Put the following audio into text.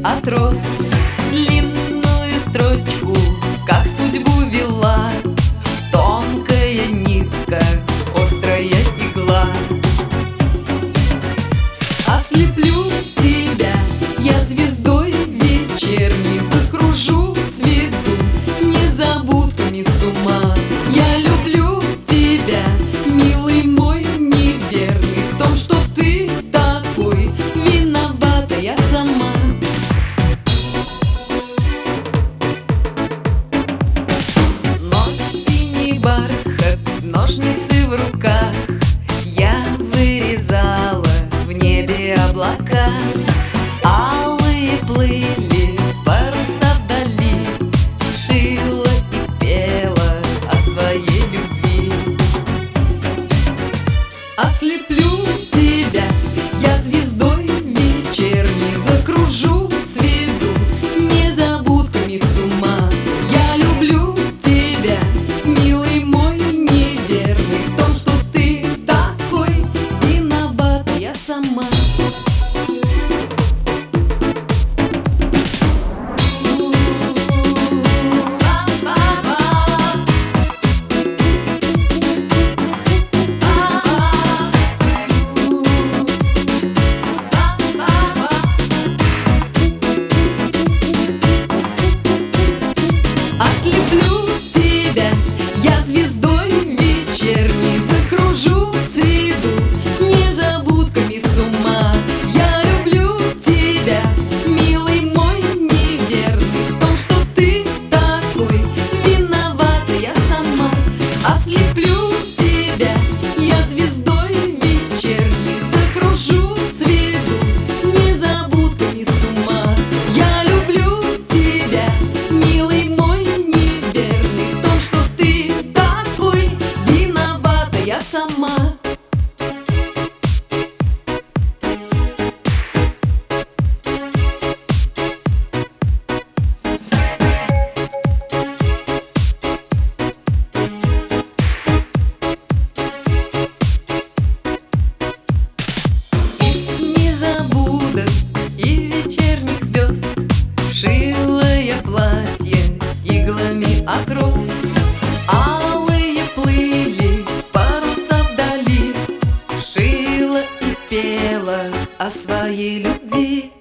от роз. Длинную строчку, как судьбу вела, тонкая нитка, острая игла. Ослеплю тебя я звездой вечерней, закружу свету незабудками с ума. Я люблю тебя, милый мой неверный, в том, что ты такой, виновата я сама. Ночь, синий бархат, ножницы в руках, я вырезала в небе облака. Алые плыли паруса вдали, шила и пела о своей любви. Ослеплю тебя я звездой вечерней, закружу свету незабудками с ума. Я люблю тебя, милый мой неверный, в том, что ты такой, виновата я сама. Ослеплю тебя я звездой вечерней, закружу среду незабудками с ума. Я люблю тебя, милый мой неверный, в том, что ты такой, виновата я сама. Ослеплю тебя я звездой вечерней, закружу среду незабудками с ума. Я люблю тебя, милый мой неверный, в том, что ты такой, виновата я сама. Из незабудок и вечерних звезд шила я платье иглами от роз. Алые плыли паруса вдали, шила и пела о своей любви.